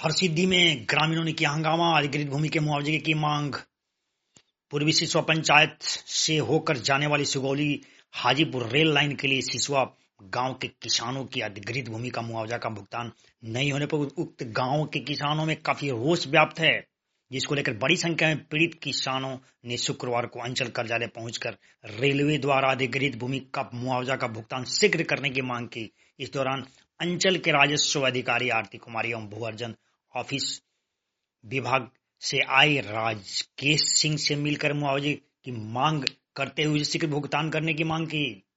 हरसिद्धि में ग्रामीणों ने किया हंगामा, अधिग्रहित भूमि के मुआवजे की मांग। पूर्वी सिसवा पंचायत से होकर जाने वाली सुगौली हाजीपुर रेल लाइन के लिए सिसवा गांव के किसानों की अधिग्रहित भूमि का मुआवजा का भुगतान नहीं होने पर उक्त गांव के किसानों में काफी रोष व्याप्त है, जिसको लेकर बड़ी संख्या में पीड़ित किसानों ने शुक्रवार को अंचल कार्यालय पहुंचकर रेलवे द्वारा अधिग्रहित भूमि का मुआवजा का भुगतान शीघ्र करने की मांग की। इस दौरान अंचल के राजस्व अधिकारी आरती कुमारी एवं भू अर्जन ऑफिस विभाग से आए राजकेश सिंह से मिलकर मुआवजे की मांग करते हुए शीघ्र भुगतान करने की मांग की।